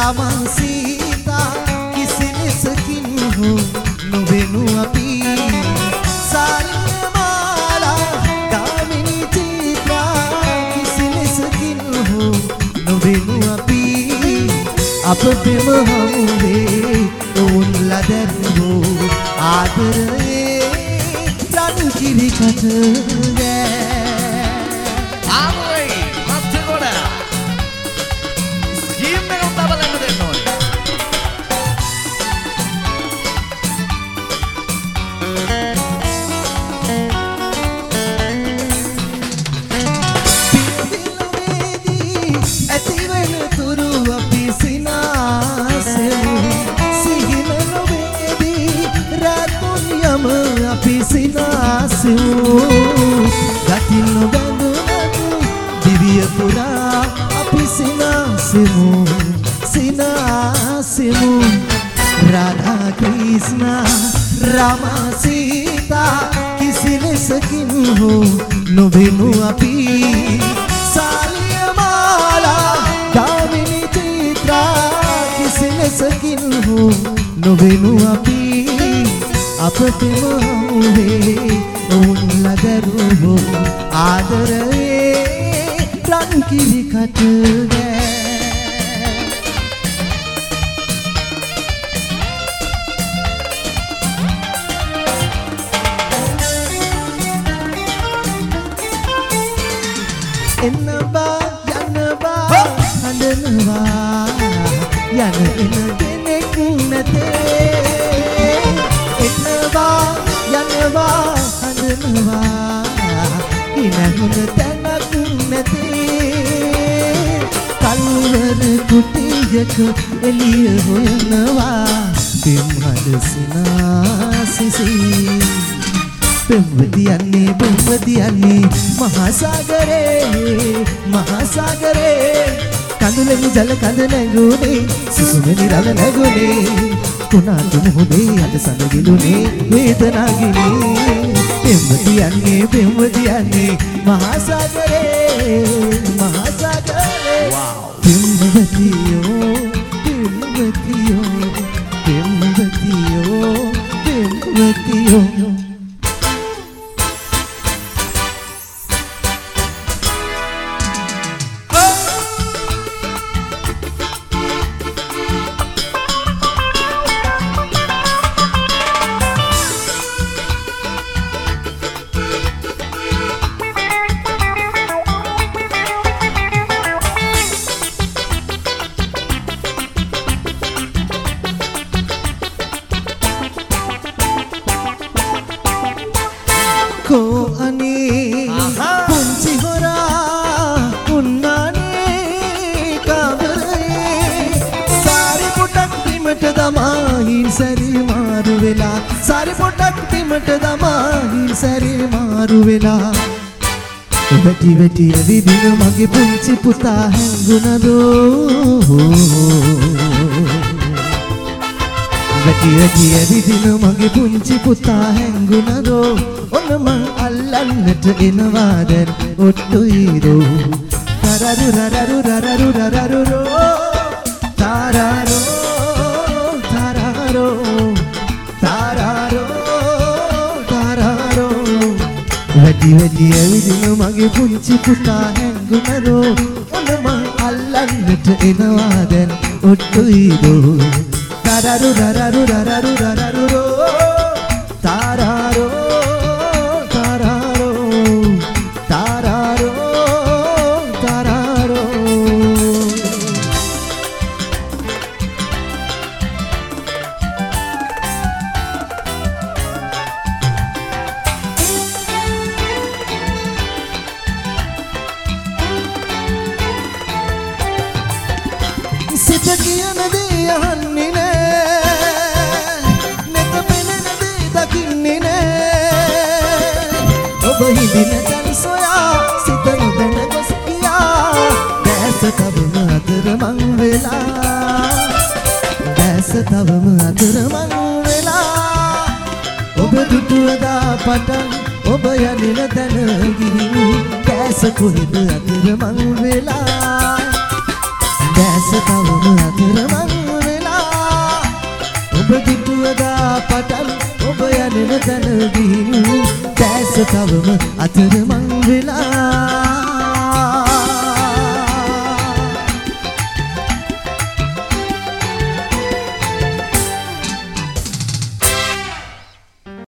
රමන් සීතා කිසි ලෙසකින් හෝ නොවෙනු අපි සාලිමාලා ගාමිණී චිත්‍රා කිසි ලෙසකින් හෝ නොවෙනු අපි අප පෙම හමුවේ ඔවුන්ලා දැරුවෝ ආදරයේ රණු කිරිකට ගතින් නොබඳුනතු දිවිය පුරා අපි සිනාසෙමු රාධා ක්‍රිෂ්ණා රම සීතා කිසි ලෙසකින් හෝ නොවෙනු අපි සාලියමාලා ගාමිණී චිත්‍රා කිසි ලෙසකින් හෝ නොවෙනු අපි අපතම හමුවේ ඔවුන්ලා දැරුවෝ ආදරයේ රන් කිරිකට එන්නවා යනවා හඬනවා යන එන කෙනෙක් නැතේ එන්නවා යනවා හඬනවා ඉනහුන තැනක් නැතේ කල්වර කුටියක එළිය හොයනවා පෙම්හඬ සිනාසිසී පෙම්වතියන්නේ මහාසාගරේ කඳුලෙන් ජල කඳ නැගුනේ සුසුමෙනි රළ නැගුනේ කුණාටු මොහොතේ අත සඳගිලුනේ වේදනාගිනේ පෙම්වතියන්නේ මහාසාගරේ පෙම්වතියෝ सारे पोटक तिमट दमाही सरे मारू वेला बैठी बैठी अभी दिन मगे पुंची पुता हैंगुना दो बैठी बैठी अभी दिन मगे पुंची पुता हैंगुना दो उन mang अल्लन्नट इनवादर उट्टुइरो तारारू रारारू रारारू रारारू रो तारारो तारारो වැඩි වැඩි ඇවිදින මගේ පුංචි පුතා හැංගුනරෝ ඔන්න මං අල්ලන්නට එනවා දැන් ඔට්ටුයිදෝ තරරු රරරු රරරු රරරු රෝ තරරෝ තරරෝ තරරෝ තරරෝ සිත කියන දේ අහන්නේ නෑ නෙත පෙනෙන දේ දකින්නේ නෑ ඔබ හිඳින තැන සොයා සිත නොදැන ගොස් ගියා දැස තවම අතර මං වෙලා දැස තවම අතර මං වෙලා ඔබ දුටුවදා පටන් ඔබ යනින තැන ගිහින් දැස කොහෙද අතර මං වෙලා දැස තවම අතරමං වෙලා ඔබ පිටුවදා පටන් ඔබ යනෙන තැන ගිහින් දැස තවම අතරමං වෙලා